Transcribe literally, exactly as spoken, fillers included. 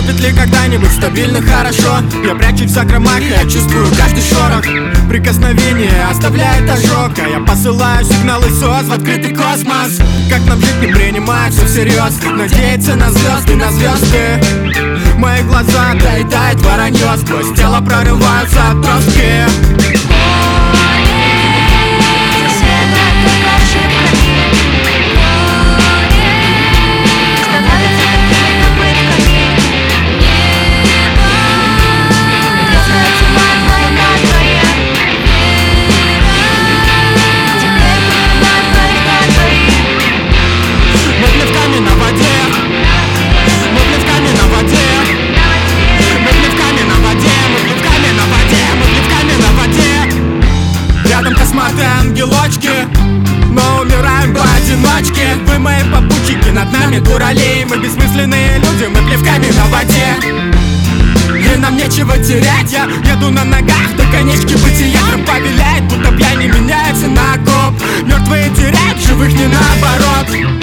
Наступит ли когда-нибудь стабильно хорошо? Я прячусь в закромах, я чувствую каждый шорох. Прикосновение оставляет ожог, а я посылаю сигналы СОС в открытый космос. Как нам жить, не принимать все всерьез, надеяться на звезды, на звезды. Мои глаза доедает воронье, сквозь тело прорываются отростки. Косматые ангелочки, но умираем поодиночке. Вы мои попутчики, над нами дуралей. Мы бессмысленные люди, мы плевками на воде. И нам нечего терять, я еду на ногах до конечки бытия. Мир повеляет, будто пьяни меняется на коп. Мертвые теряют, живых не наоборот.